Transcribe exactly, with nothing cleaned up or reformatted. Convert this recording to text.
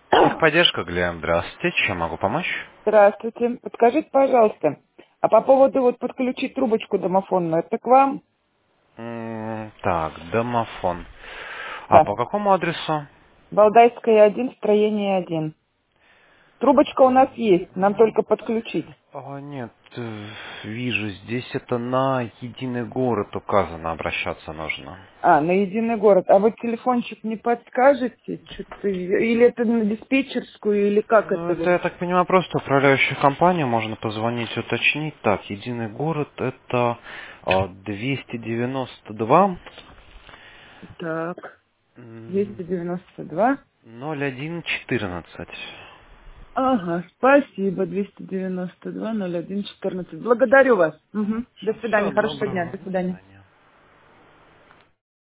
Техподдержка, Глеб, здравствуйте. Чем могу помочь? Здравствуйте. Подскажите, пожалуйста, а по поводу вот подключить трубочку домофонную, это к вам? М, Так, домофон. А Да. по какому адресу? Валдайская один, строение один. Трубочка у нас есть, нам только подключить. А, нет, э, вижу, здесь это на единый город указано, обращаться нужно. А, на единый город. А вот телефончик не подскажете? Что-то... Или это на диспетчерскую, или как Ну, это это, вот? я так понимаю, просто управляющая компания, можно позвонить, уточнить. Так, единый город, это а, двести девяносто два Так, м, двести девяносто два. ноль один четырнадцать. Ага, спасибо, двести девяносто два ноль один четырнадцать. Благодарю вас. Мгм. До свидания, Всего хорошего дня, доброго, до до свидания. свидания.